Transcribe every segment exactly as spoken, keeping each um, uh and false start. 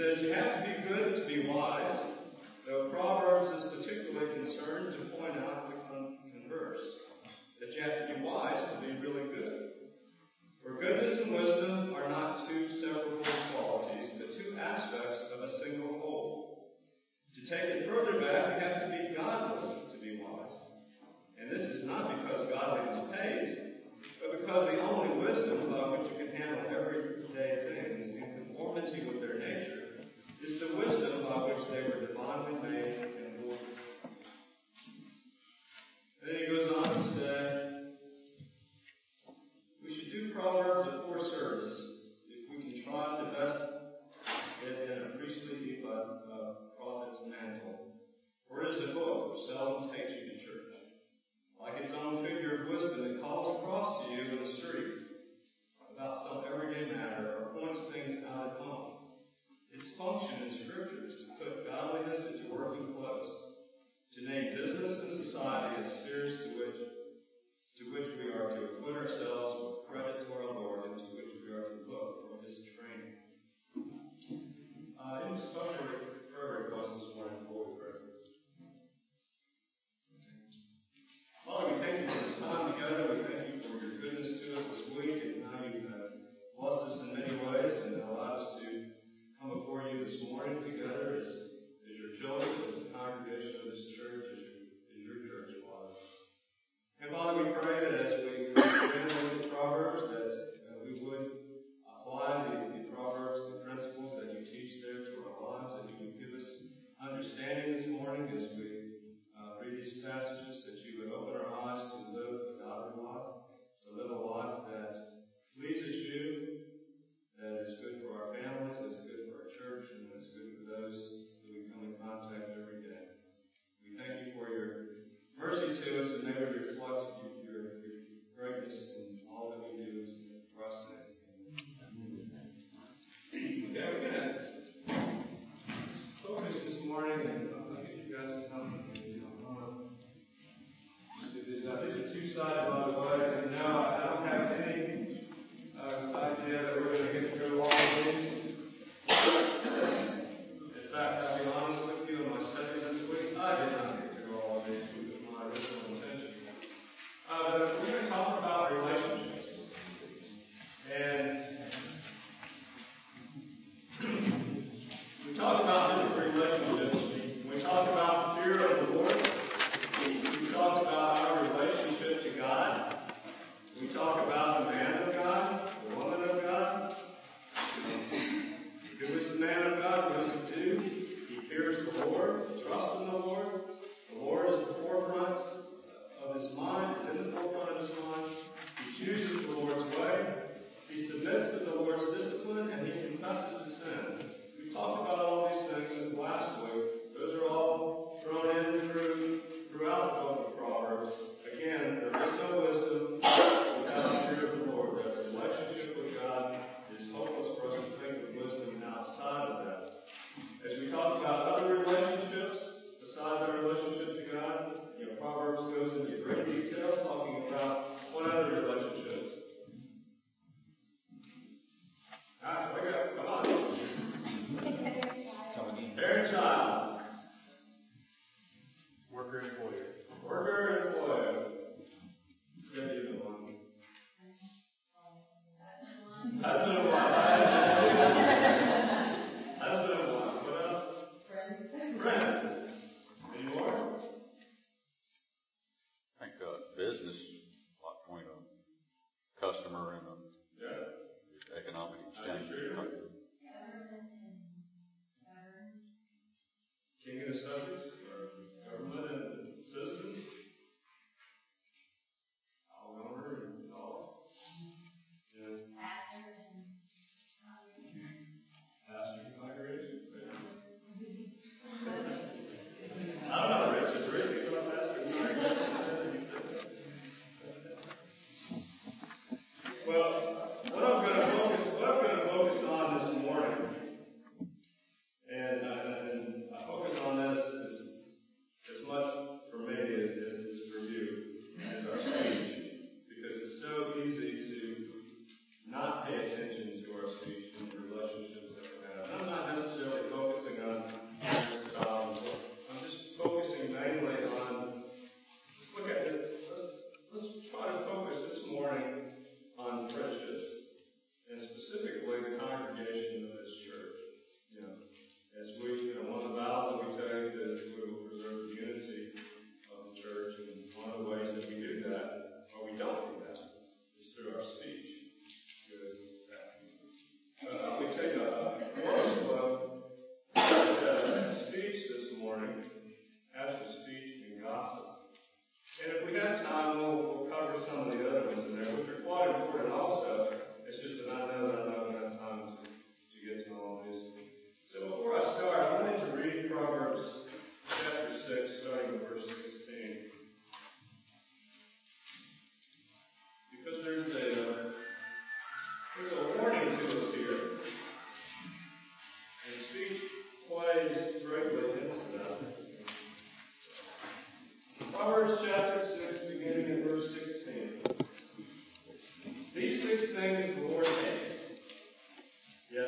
says, you have to be good to be wise, though Proverbs is particularly concerned to point out the con- converse, that you have to be wise to be really good. For goodness and wisdom are not two separable qualities, but two aspects of a single whole. To take it further back, you have to be godly to be wise. And this is not because godliness pays, but because the only wisdom by which you can handle everyday things in conformity with their nature is the wisdom by which they were divinely made and born. Then he goes on to say, we should do Proverbs a poor service if we can try to vest it in a priestly ephod of prophet's mantle. For it is a book which seldom takes you to church. Like its own figure of wisdom, it calls across to you in the street about some everyday matter or points things out at home. Its function in Scripture is to put godliness into working clothes, to name business and society as spheres to which, to which we are to acquit ourselves with credit to our Lord and to which we are to look for His training. Uh, any special prayer requests this morning before we pray? Father, we thank you for this time together. We thank you for your goodness to us this week and how you've uh, blessed us in many ways and allowed us to come before you this morning together as, as your children, as a congregation of this church, as your, as your church, Father. And Father, we pray that as we examine the Proverbs, that uh, we would apply the, the Proverbs, the principles that you teach there to our lives, that you would give us understanding this morning as we uh, read these passages, that you would open our eyes to live a godly life, to live a life that pleases you, that is good for our families, that is good for our church, and that is good for those that we come in contact every day. We thank you for your mercy to us, and may we reflect your, your, your greatness in all that we do in Christ's name. Okay, we're going to focus this morning, and I'll get you guys to come. These are two-sided, by the way, and now I don't have any uh, idea that we're going to get through all of these. In fact, I'll be honest with you, in my studies this week, I did not get through all of these with my original intention. Uh, but we're going to talk about relationships. And we talk about different relationships. We, we talk about the fear of the Lord. We talk about our relationship to God. We talk about the man of God, the woman of God. Who is the man of God? What does he do? He fears the Lord. He trusts in the Lord. The Lord is the forefront of his mind. He's in the forefront of his mind. He chooses the Lord's way. He submits to the Lord's discipline, and he confesses his sins. We talked about all these things last week. Those are all thrown in through throughout the book of Proverbs. Again, there is no wisdom without the fear of the Lord. That relationship with God is hopeless for us to think of wisdom outside of that. As we talk about other relationships, besides our relationship to God, you know, Proverbs goes into great detail talking about what other relationships. Gosh, wake up, come on. Parent child. Worker and employer. Worker and employer. Maybe even one. Husband and wife. Husband and wife. What else? Friends. Friends. Any more? I think uh, business, like between a customer and a yeah. economic exchange. King and subjects, or government and citizens, all owner and all. Yeah. Pastor and pastor and congregation. I don't know, Rich is really good pastor and congregation. Well, what I'm going to focus, what I'm going to focus on this morning, and, uh, and I focus on this is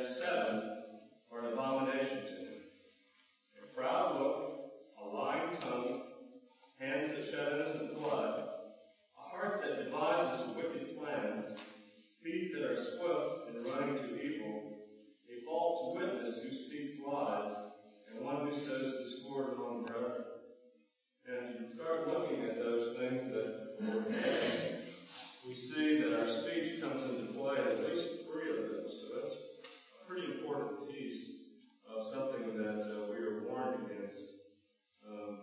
next seven are an abomination to him. A proud look, a lying tongue, hands that shed innocent blood, a heart that devises wicked plans, feet that are swift in running to evil, a false witness who speaks lies, and one who sows discord among brethren. And you start looking at those things that were named, we see that our speech comes into play in at least three of those. So that's a pretty important piece of something that uh, we are warned against um,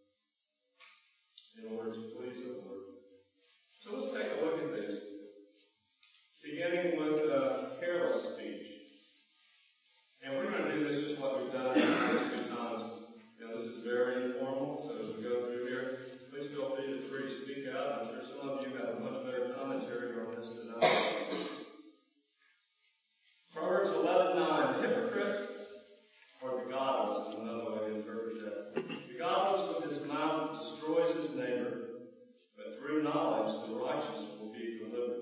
in order to please the Lord. So let's take a look at these. Beginning with uh, careless speech. And we're going to do this just like we've done the first two times. Now, this is very informal, so as we go through here, please feel free to, free to speak out. I'm sure some of you have a much better commentary on this than I do. Proverbs eleven nine, the hypocrite, or the godless is another way to interpret that. The godless with his mouth destroys his neighbor, but through knowledge the righteous will be delivered.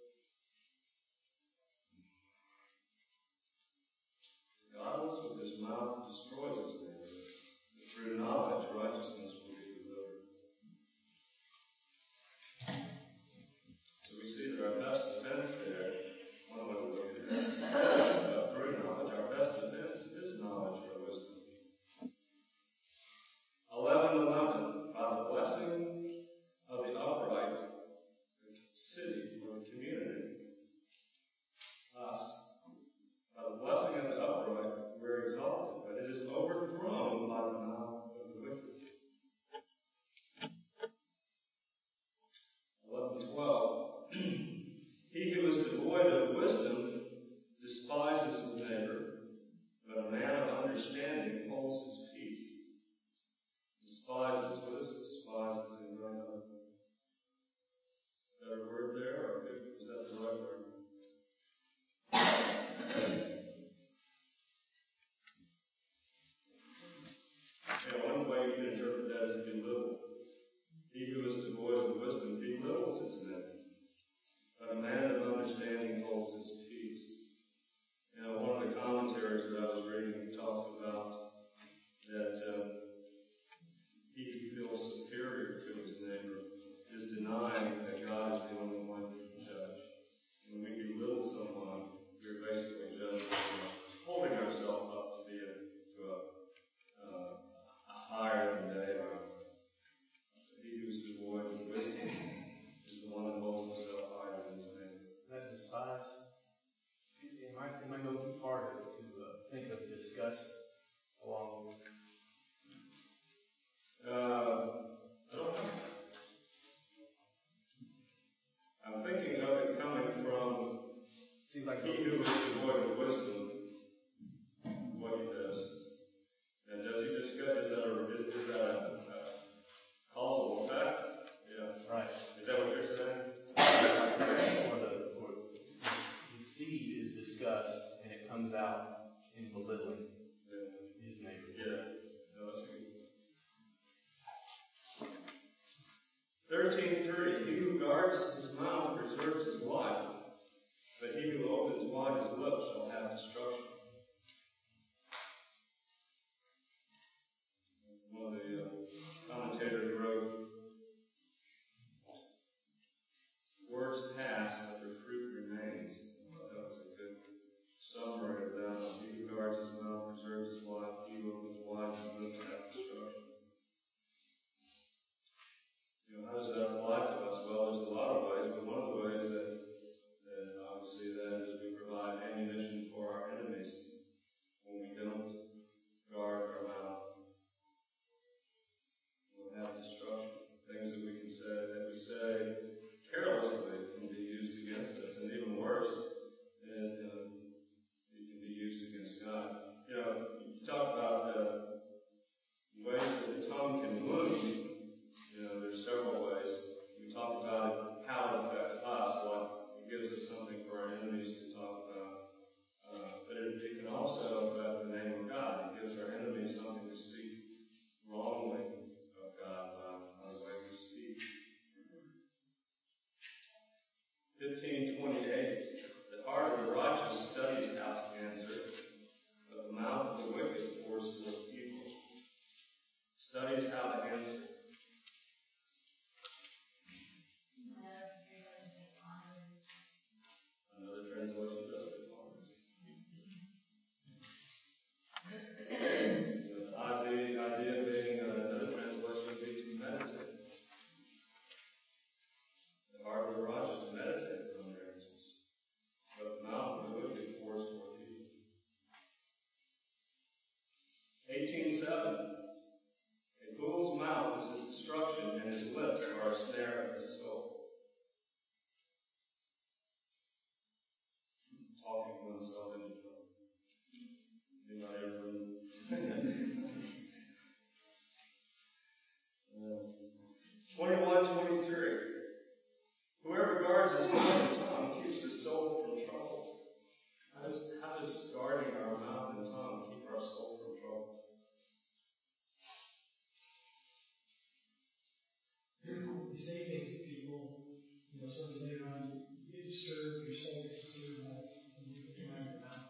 The godless with his mouth destroys his neighbor, but through knowledge righteousness will be delivered. So we see that our best defense there, one way to look at it, uh, through knowledge, our best defense is knowledge or wisdom. eleven eleven, by the blessing of the upright, the city or the community, us, by the blessing of the upright, we're exalted, but it is overthrown by the mouth of the wicked. eleven twelve, he who is devoid of wisdom despises his neighbor, but a man of understanding holds his peace. Despises, what is despises in right now? Better word there, or is that the right word? Yeah, one way you can interpret that is belittle. He who is devoid of wisdom belittles his neighbor, but a man of understanding holds his peace. You know, one of the commentaries that I was reading talks about that uh, he who feels superior to his neighbor is denying that God is the only one who can judge. When we belittle someone, we're basically judging, holding ourselves up to be a, to a, uh, a higher than they are. So he who is devoid of wisdom is the one that holds himself higher than his neighbor. That despise, it might, it might go too far to, to uh, think of disgust along with. Uh, I don't know. I'm thinking of it coming from Seems like he who is devoid of wisdom, what he does. And does he discuss, is that a, is, is that a, a causal effect? Yeah. right. Is that what you're saying? Or the, or the seed is disgust, and it comes out in belittling Yeah. his neighbor. Yeah. No, that's good. thirteen three, he who guards his mouth preserves his life, but he who opens wide his lips shall have destruction. One of the uh, commentators wrote, words pass, but their fruit remains. I thought that was a good summary of that. He who guards his mouth seven. A fool's mouth is his destruction, and his lips are a snare of his soul. Talking oneself into trouble. Anybody ever uh, twenty-one, twenty-three. Whoever guards his mouth and tongue keeps his soul from trouble. How does, how does guarding our mouth and tongue keep our soul from trouble? You say things to people, you know, so that later on you get disturbed, your soul gets disturbed, and you get around your mouth.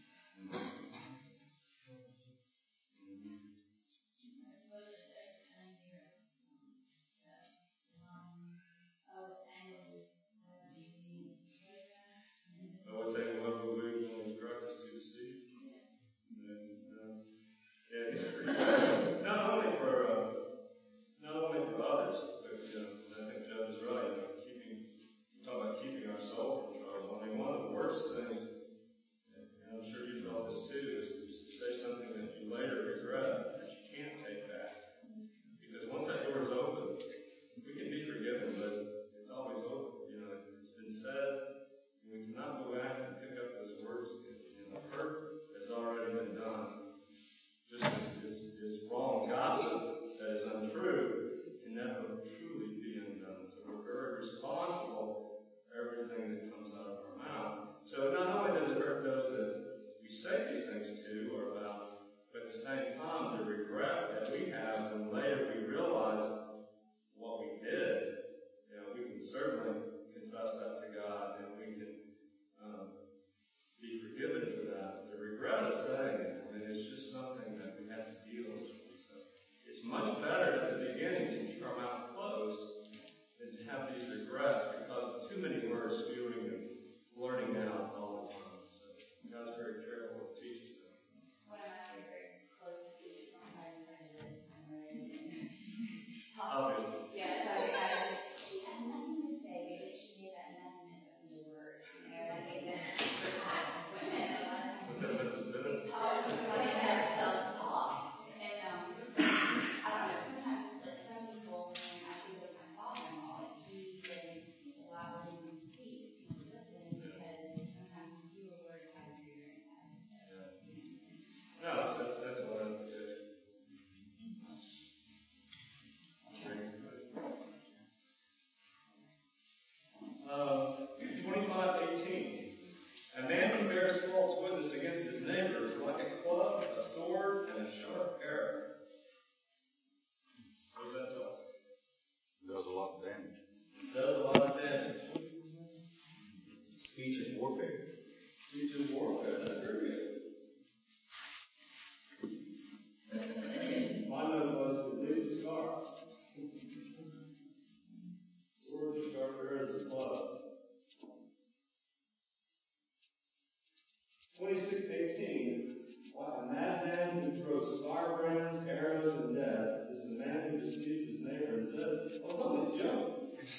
twenty-six eighteen, a madman who throws firebrands, arrows, and death is the man who deceives his neighbor and says, "Oh, it's only a joke."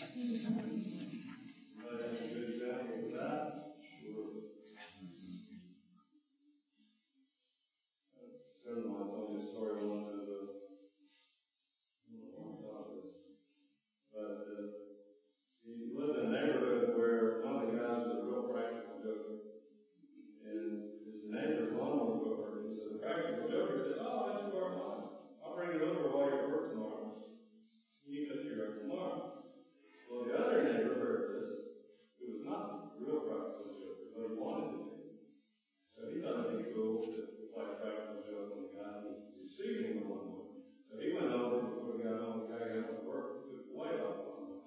Anybody have a good example of that? Sure. A friend of mine told me a story once of a, but uh, he lived in a neighborhood where one of the guys was a real practical joker. And his neighbor's lawnmower mower, and so the practical joker said, "Oh, I just borrow mine. I'll bring it over while you're at work tomorrow. You can cut your yard tomorrow." Well, the other neighbor heard this, who was not a real practical joker, but he wanted to be. So he thought it'd be cool to play a practical joke on the guy who was receiving the lawnmower. So he went over before he got home, the guy got to work, and took the blade off the lawnmower.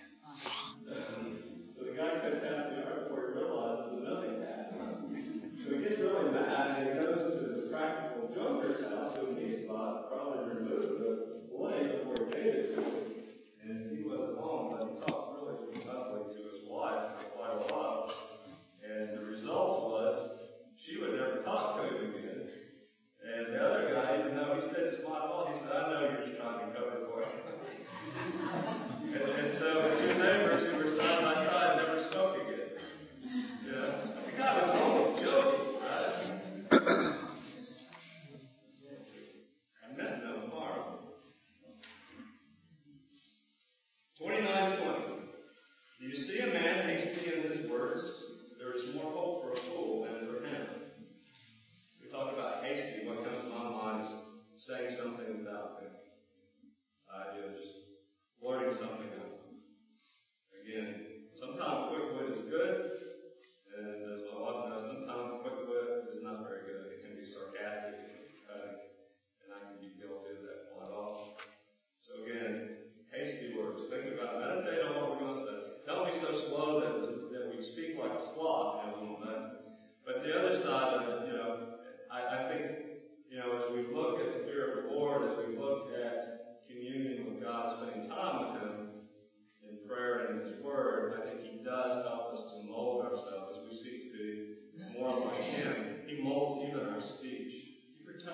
So the guy cuts half the yard before he realizes that nothing's happening. So he gets really mad, and he goes to the practical joker's house, who he thought probably removed the blade before he gave it to him. And he wasn't home, but he talked really roughly to his wife for quite a while. And the result was, she would never talk to him again. And the other guy, even though he said it's my fault, he said, "I know you're just trying to cover for it." and, and so the two neighbors who were side by side never spoke again. You know? The guy was almost joking, right?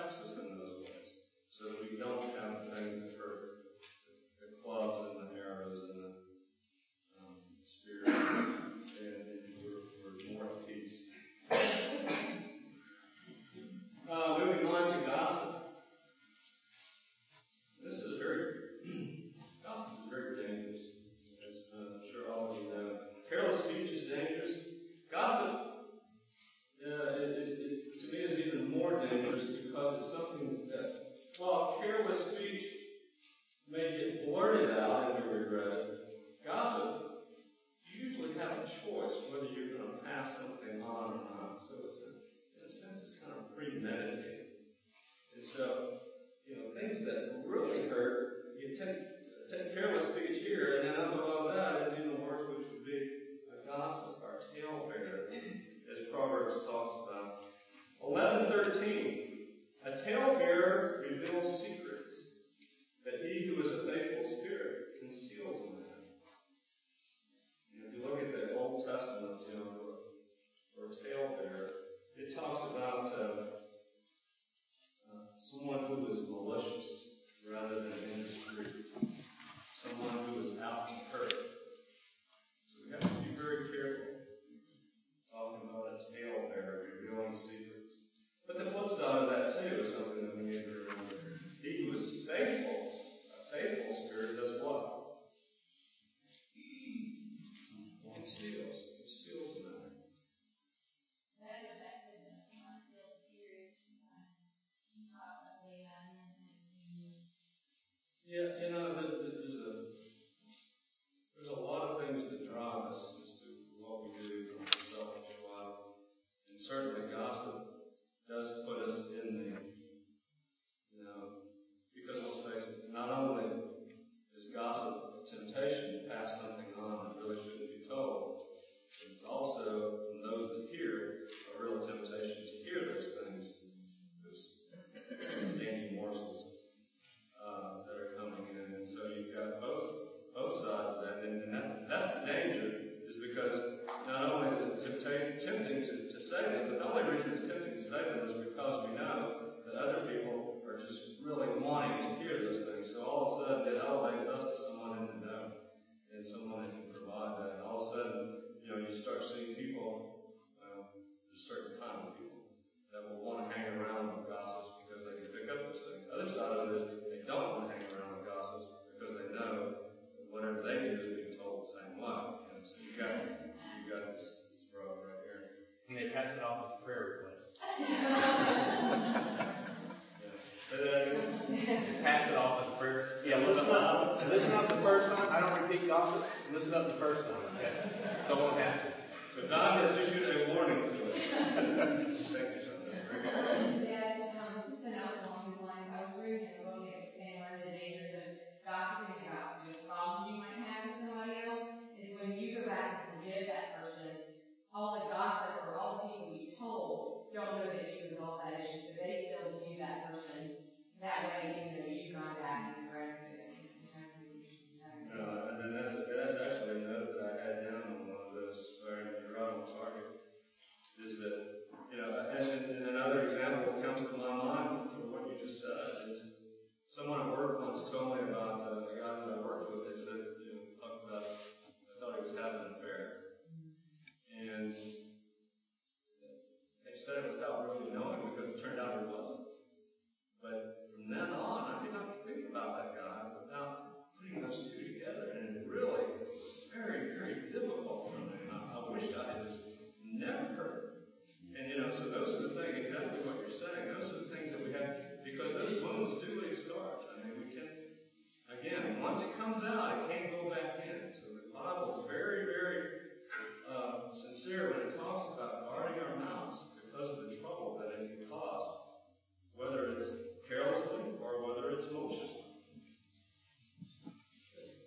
protects us in those ways, so that we don't have the things that hurt, the, the clubs and the arrows and the um, spears, and, and we're, we're more at peace. Uh, moving on to gossip. This is very, gossip is very dangerous, as uh, I'm sure all of you know. Careless speech is dangerous. Gossip uh, is, is, to me, is even more dangerous because it's something that, while careless speech may get blurted out and we regret it, gossip, you usually have a choice whether you're going to pass something on or not. So it's, a, in a sense, it's kind of premeditated. And so, you know, things that really hurt, you take, take careless speech here, and then up above that is even worse, which would be a gossip, our talebearer, as Proverbs talks about. eleven thirteen, a talebearer reveals secrets, but he who is a faithful spirit conceals them. You know, if you look at the Old Testament, you know, for, for a talebearer, it talks about uh, uh, someone who is malicious rather than indiscreet, someone who is out to hurt. So we have to be very careful talking about a talebearer revealing secrets. But the flip side of that too is something that we need to remember. He who is faithful, a faithful spirit, does what? Conceals. Conceals the matter. Yeah, you know, there's a, there's a lot of things that drive us as to what we do from a selfish life. And certainly gossip does put us in the, you know, because let's face it, not only is gossip a temptation to pass something on that really shouldn't be told, it's also, from those that hear, a real temptation to hear those things, those dainty morsels uh, that are coming in. And so you've got both both sides of that. And, and that's, that's the danger, is because not only is it tempting, tempting to, to say them, but the only reason it's tempting to say them is because we know that other people are just really wanting to hear those things. So all of a sudden it elevates us to someone in the know and someone that can provide that. And all of a sudden, you know, you start seeing people, well, there's a certain kind of people that will want to hang around with gossips because they can pick up those things. The other side of it is they don't want to hang around with gossips because they know that whatever they do is being told the same way. You know, so you got you got this, this brother right here. And they pass it off as a prayer request. Yeah. Say that again. They pass it off as a prayer. Yeah, listen up. Listen up the first time. I don't repeat gossip. Listen up the first time. Okay? Don't have to. So God has issued a warning to us. Thank you, son. That's very good. Yeah, um, something else along these lines. I was reading a book and it was saying one of the dangers of gossiping about the problems you might have with somebody else is when you go back and forgive that person, all the gossip or all the people you told don't know that you resolved that issue, so they still view that person that way, even though you've gone back and corrected it. Uh, and then that's, that's actually a note that I had down on one of those, or you're right on target, is that, you know, and, and another example that comes to my mind for what you just said is someone at work once told me about uh, a guy that I worked with. They said, you know, talked about, I thought he was having an affair. And they said it without really knowing because it turned out he wasn't. But from then on, I could not think about that guy without putting those two together, and it really was very, very difficult for me. I, I wished I had just never heard. And you know, so those are the things, exactly what you're saying, those are the things that we have, because those wounds do leave scars. I mean, we can, again, once it comes out, it can't go back in. So the Bible is very, very uh, sincere when it talks about guarding our mouths because of the trouble that it can cause, whether it's carelessly or whether it's maliciously.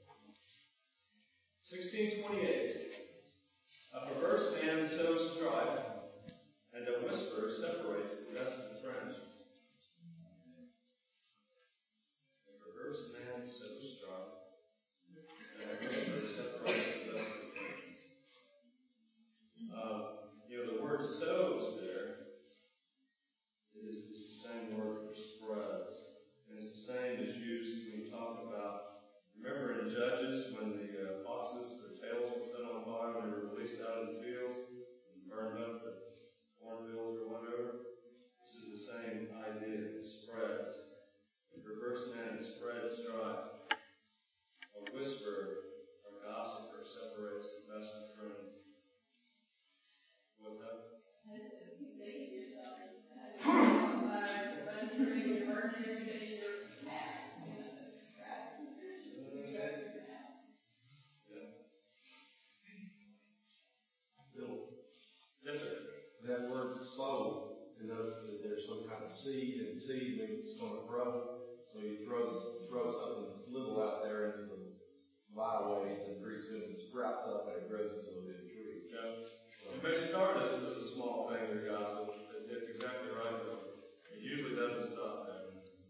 there's some kind of seed, and seed means it's going to grow. So you throw throw something little out there into the byways, and pretty soon it sprouts up and it grows into a big tree. Yeah. It may start as, as a small thing to gossip. That's exactly right, though. It usually doesn't stop there.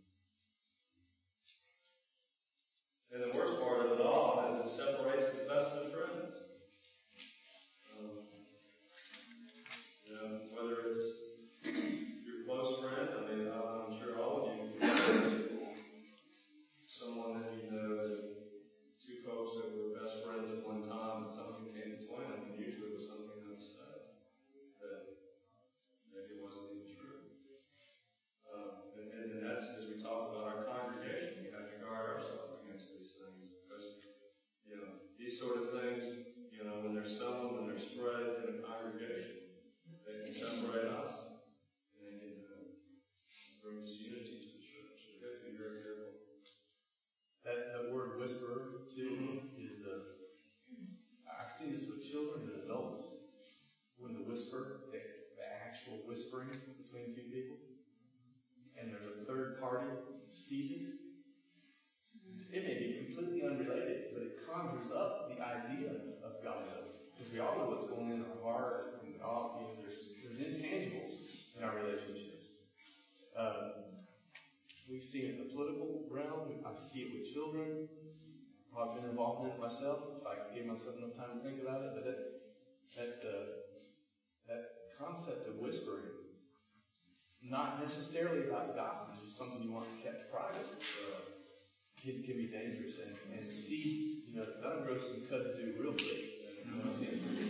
And the worst part of it all is it separates the best of friends. Um, you know, whether it's your close friend, I mean, I'm sure all of you, someone that you know, that two folks that were best friends at one time, and something came between them, and usually it was something that was said that maybe wasn't even true. Um, and, and, and that's, as we talk about our congregation, we have to guard ourselves against these things, because, you know, these sort of things, you know, when there's someone, when they're spread in a congregation, they can separate us, and they can uh, bring disunity to the church. So we have to be very careful. That, that word whisperer, too, mm-hmm. is a, I've seen this with children and adults. When the whisper, the, the actual whispering between two people, and there's a third party sees it, it may be completely unrelated, but it conjures up the idea of gossip. Because we all know what's going on in our heart, and we all, you know, there's, there's intangibles in our relationships. Um, we've seen it in the political realm. I see it with children. I've been involved in it myself, if I give myself enough time to think about it. But that that uh, that concept of whispering, not necessarily about gossip, it's just something you want kept private, uh, can, can be dangerous. And, and see, you know, that'll grow some kudzu real quick. You know, That's a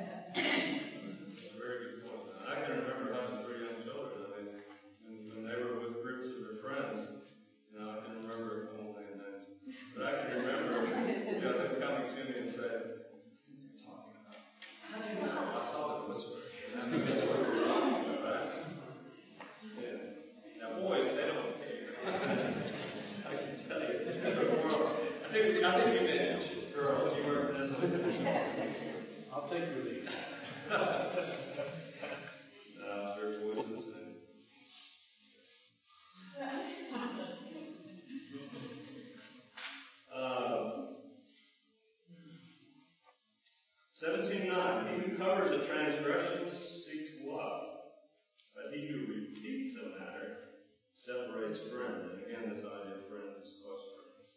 very good point. I can remember having three young children. I mean, when, when they were with groups of their friends, you know, I can remember, I won't name names, but I can remember, you know, them coming to me and saying, "What are you talking about?" I saw them whisper. And I think that's what we're talking about, right? Yeah. Now, boys, they don't care. I can tell you, it's a different world. I think, I think you did. Girls, you were in this one. I'll take your lead. No, sure, boys are the same. Um, seventeen nine, he who covers a transgression seeks love, but he who repeats a matter separates friend. And again, this idea of friends is close friends.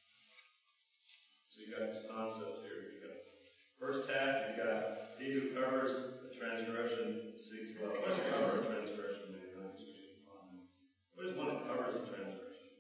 So you got this concept here. You got first half, you got he who covers a transgression seeks love. What does cover a transgression mean? I guess we should find out. What is one that covers a transgression?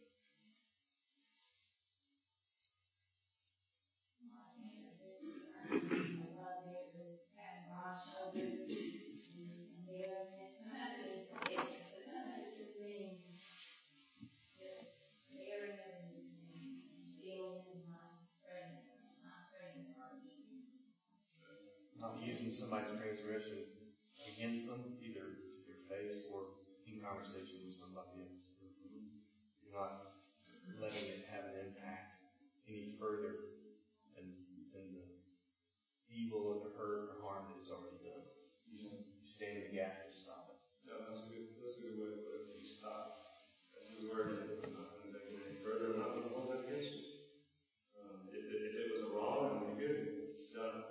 Not using somebody's transgression against them, either to their face or in conversation with somebody else. You're not letting it have an impact any further than, than the evil or the hurt or harm that it's already done. You, you stand in the gap to stop it. No, that's a good, that's a good way to put it. You stop. That's his word. I'm not going to take it any further. I'm not going to hold that against you. Um, if, it, if it was a wrong, I'm good. It's done.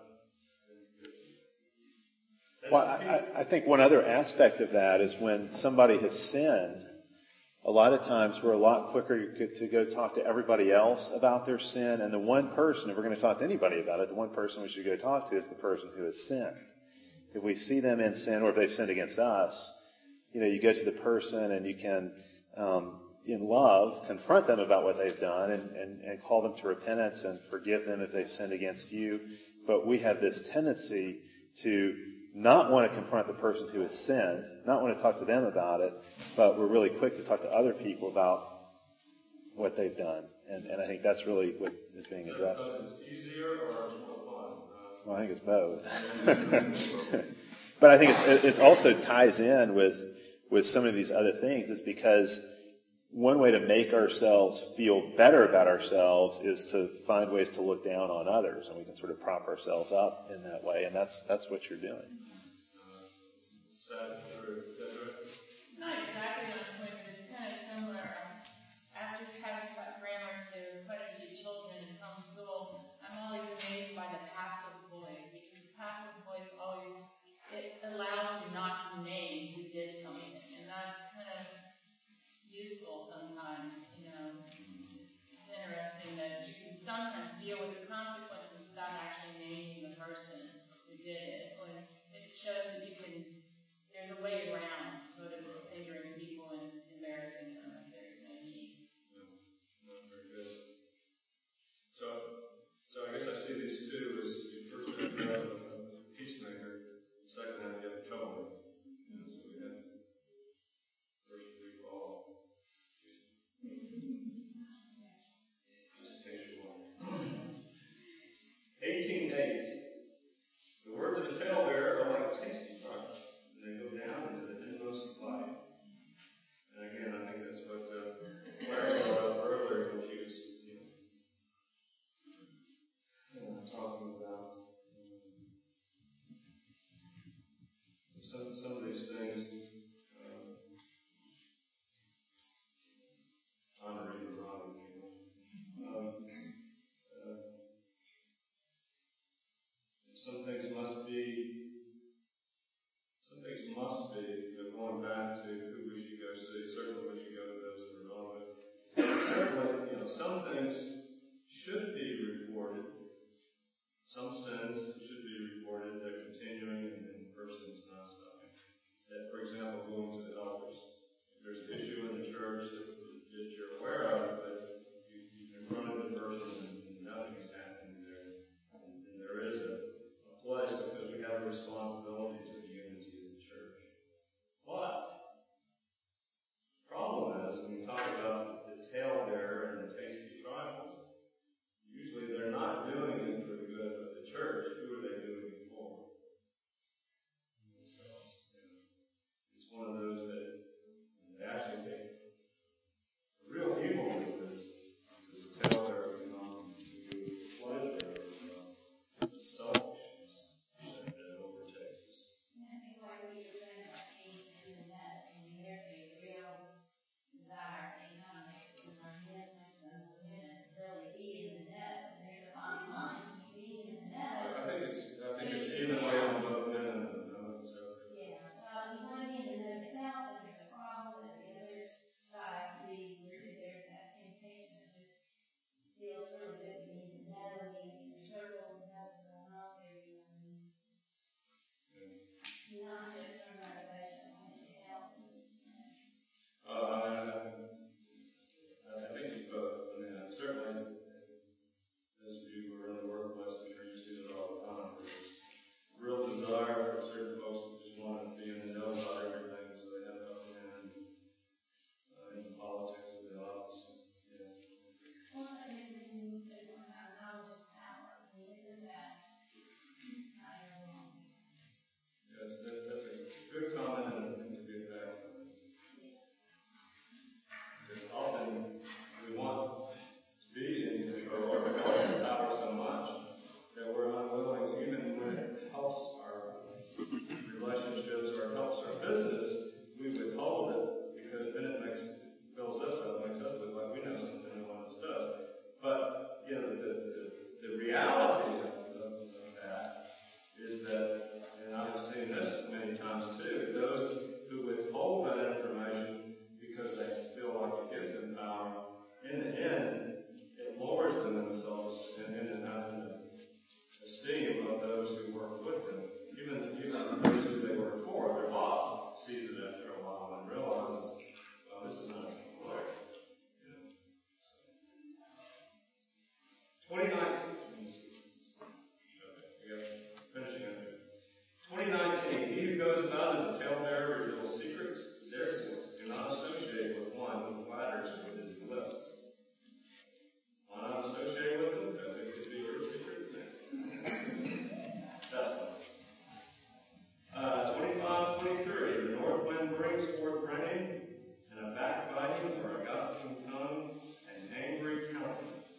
Well, I, I think one other aspect of that is when somebody has sinned, a lot of times we're a lot quicker to, to go talk to everybody else about their sin. And the one person, if we're going to talk to anybody about it, the one person we should go talk to is the person who has sinned. If we see them in sin, or if they've sinned against us, you know, you go to the person and you can, um, in love, confront them about what they've done and, and, and call them to repentance and forgive them if they've sinned against you. But we have this tendency to not want to confront the person who has sinned, not want to talk to them about it, but we're really quick to talk to other people about what they've done. And, and I think that's really what is being addressed. Because it's easier or it's more fun? Well, I think it's both. But I think it's, it also ties in with, with some of these other things. It's because one way to make ourselves feel better about ourselves is to find ways to look down on others, and we can sort of prop ourselves up in that way, and that's that's what you're doing. Sad, It's nice. sometimes deal with the consequences without actually naming the person who did it. Or it shows that you can, there's a way around sort of fingering people and embarrassing them if there's no need. No, no, very good. So, so I guess I see these two as you first have to have a peacemaker, second have to have a troublemaker. You know, so we have first three fall. Just in case you want. eighteen eight. The words of a talebearer are like tasty fire, and they go down into the inmost body. And again, I think that's what uh, Claire brought up earlier when she was, you know, uh, talking about um, some some of these things. Um, trying to read the wrong, you know. Um, uh, some things must be. Some things must be. You know, going back to who we should go see. Certainly, we should go to those that are relevant. Certainly, you know, some things should be reported. Some sins should be reported. They're continuing, and the person is not stopping. That, for example, going to the elders. If there's an issue in the church that, that you're aware of, but you, you confronted the person and nothing is happening there, and, and there is a, a place because we have a responsibility to the unity of the church. But the problem is when we talk about the talebearer and the tasty trials, usually they're not doing it for the good of the church. Who are they doing it for? Themselves. Yeah. It's one of those that they actually take. The real evil is this. This is a talebearer of um, pleasure of uh, selfishness that, that overtakes us. Yeah, it's like what you were saying about Cain and the net. I mean, there's a real desire in context in our heads and women to really be in the net. And there's a fine line between being in the net. I think it's I think it's even way on both men and women. So. Yeah, well, you want to be in the net now, but there's a problem that the other side sees that there's that temptation. It just feels really good to be in the net, being in your circles and have what's going on there. You know what I mean? Yeah. Not just from motivation, only to help. Uh, I, I think it's both. I mean, certainly, those of you who are in the workplace, I'm sure you see that all the time. There's real desire for certain folks that just want to be in the know about everything, so they have up in, uh, in the politics of the office. Yeah. Well, I mean, when you said one time, knowledge is power. I mean, isn't that not your wrong? Yes, that, that's a good comment and a thing to get back from. Because often we want to be in control or control power so much that we're unwilling, even when it helps our relationships or it helps our business, we withhold it because then it makes fills us up, makes us look like we know something no one else does. But you know, the the, the reality of, of, of that is that, and I've seen this many times too, those who withhold that information because they feel like it gives them power, in the end, it lowers them in themselves and in the esteem of those who work with them. Even, even those who they work for, their boss sees it after a while and realizes, well, this is not right. You know? twenty nineteen. Okay, finishing up here. twenty nineteen. He who goes about as a talebearer reveals secrets. Therefore, do not associate with one who flatters with his lips. Why not associate with him? Because it could be your secrets next. That's one. Uh, twenty-five twenty-three. The north wind brings forth rain, and a backbiting or a gossiping tongue, and angry countenance.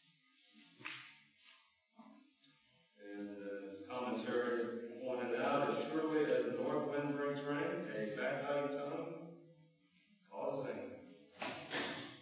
And the commentary pointed out, as surely as the north wind brings rain, a backbiting tongue causes anger.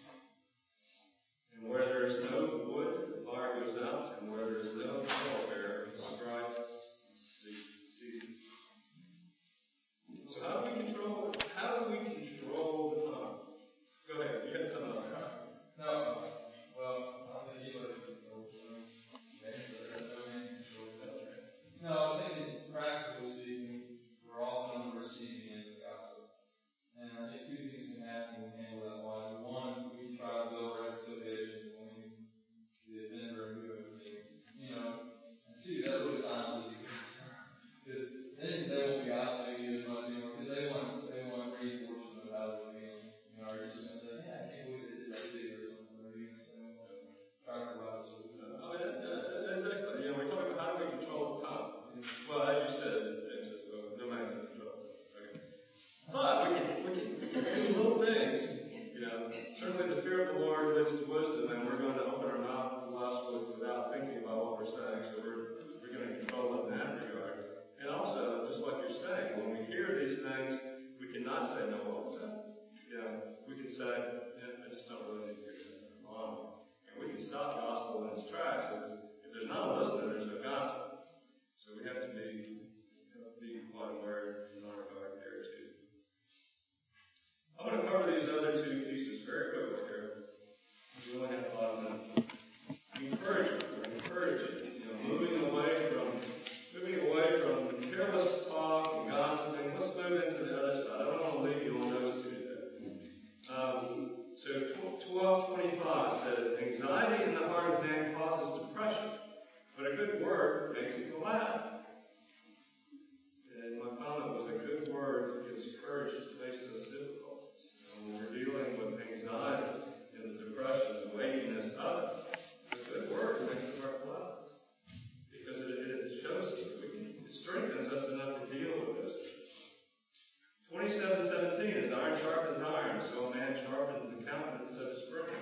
can handle that wise. One, we try to build reconciliation between the offender and whoever they, you know. And two, that really silences the kids. Because then they won't be isolating you as much anymore, because they want, they want reinforcement of how they're feeling. You know, are you just going to say, yeah, I can't believe they did that to you or something? Or are you going to say, well, try to provide a solution? I mean, that, that, that's excellent. You know, we're talking about how do we control the tongue. Well, as you said, James says, well, no man can control it. Okay. But we can, we can, we can do little things. You know, certainly the fear of the Lord leads to wisdom, and we're going to open our mouth less with, without thinking about what we're saying. So we're, we're going to control it in that regard. And also, just like you're saying, when we hear these things, we cannot say, no, what was that? You know, we can say, yeah, I just don't really need to hear that. Um, and we can stop gospel in its tracks. If, if there's not a listener, there's no gospel. So we have to be, you know, be quite aware in our regard there too. I'm going to cover these other two pieces very quickly here. We only have five minutes. Encouragement, encouragement. You know, moving away from moving away from careless talk and gossiping. Let's move into the other side. I don't want to leave you on those two today. Um, so twelve twenty-five says, anxiety in the heart of man causes depression, but a good word makes it glad. And my comment was, a good word gives courage to face those difficulties. And when we're dealing with anxiety and the depression, the weightiness of it, a good word makes the heart glad. Because it, it shows us that we can, it strengthens us enough to deal with those things. twenty-seven seventeen, as iron sharpens iron, so a man sharpens the countenance of his friend.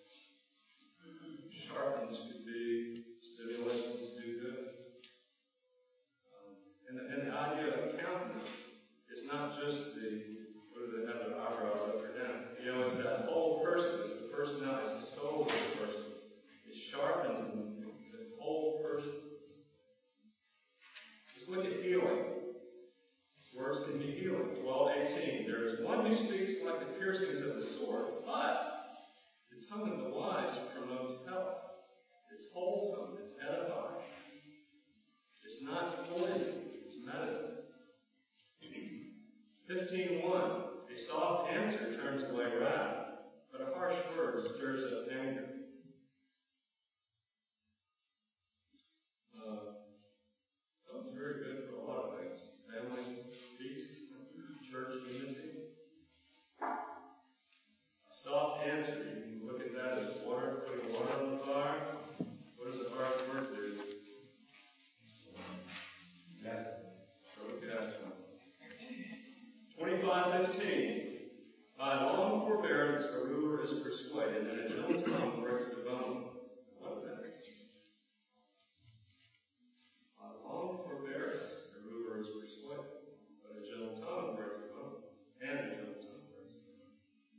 Sharpens could be stimulation to do good. Um, and, the, and the idea of countenance is not just the, what do they have their eyebrows up or down? You know, it's that whole person. It's the personality. It's the soul of the person. It sharpens the, the whole person. Just look at healing. Words can be healing. twelve eighteen. There is one who speaks like the piercings of the sword, but the tongue of the wise promotes health. It's wholesome. It's edifying. It's not poison. It's medicine. fifteen one. A soft answer turns away wrath, but a harsh word stirs up anger. Uh, that was very good for a lot of things. Family, peace, church unity. A soft answer, you can look at that as water, putting water on the fire. What does a harsh word do? Yes. Throw gas on. twenty-five fifteen. By long forbearance a ruler is persuaded, and a gentle tongue breaks the bone. What is that? By long forbearance a ruler is persuaded, but a gentle tongue breaks the bone. And a gentle tongue breaks the bone.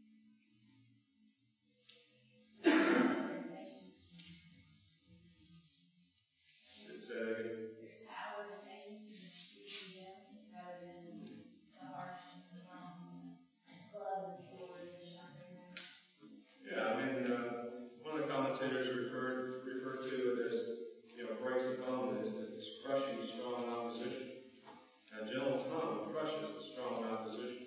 Did say that again? There's power in patience and speaking gently, rather than the harsh and strong club and sword and sharpening. Yeah, I mean, uh, one of the commentators referred referred to it as, you know, breaks the bone, is that it's crushing strong opposition. A gentle tongue crushes the strong opposition.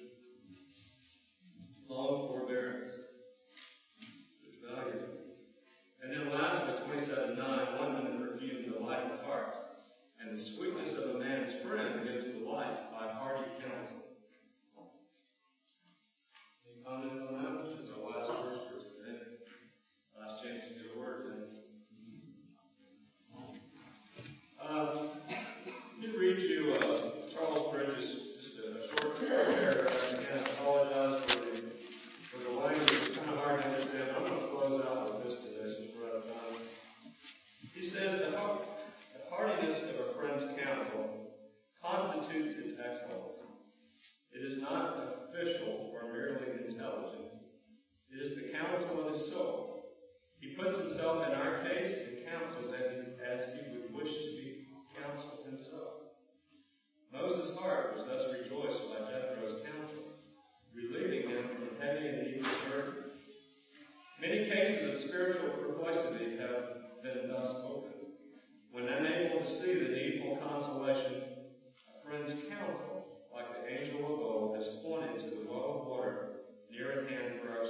Long forbearance. There's value. And then lastly, twenty-seven nine, one minute perfumes the light of the heart, and the sweetness of a man's friend gives delight by hearty counsel. Any comments on that? Which is our last verse for today. Last chance to get a word in. Uh, let me read you uh, Charles Bridges, just a short paragraph. Again, I apologize for the, for the language. It's kind of hard to understand. I'm going to close out with this today since we're out of time. He says, the, heart, the heartiness of a friend's counsel constitutes its excellence. It is not official or merely intelligent. It is the counsel of his soul. He puts himself in our case and counsels as he would wish to be counseled himself. Moses' heart was thus rejoiced by Jethro's counsel, relieving him from heavy and evil burden. Many cases of spiritual perplexity have been thus opened. When unable to see the needful consolation, a friend's counsel, like the angel of old, has pointed to the well of water near at hand for our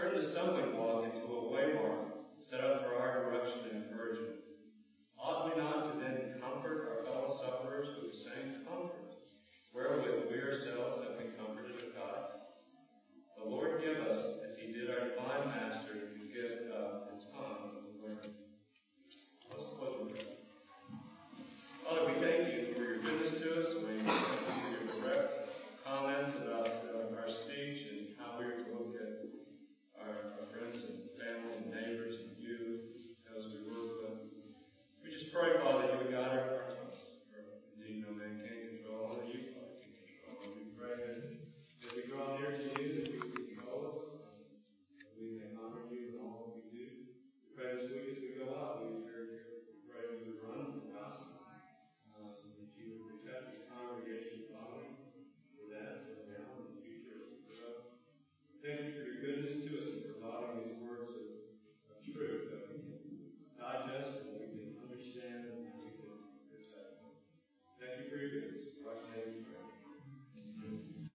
turned a stumbling block into a waymark set up for our direction and encouragement. Ought we not to then comfort our fellow sufferers with the same comfort, wherewith we ourselves have been comforted of God? The Lord give us, as he did our divine Master, the gift of the tongue of the learned. Let's close with prayer. Father, we thank you for your goodness to us. We thank you for your direct comments about uh, our speech and how we are to look at our, our friends and family and neighbors and you as we work with. We just pray, Father, that you would guide our, our tongues. For indeed, no man can control, only you, Father, can control. And we pray that as we draw near to you, that you would control us, that we may honor you in all that we do. We pray this week as we go out, we pray, we pray that we would run for the gospel, uh, that you would protect this congregation, Father, for that uh, now and in the future as we grow. Thank you for your goodness to us and providing these words of, of truth that we can digest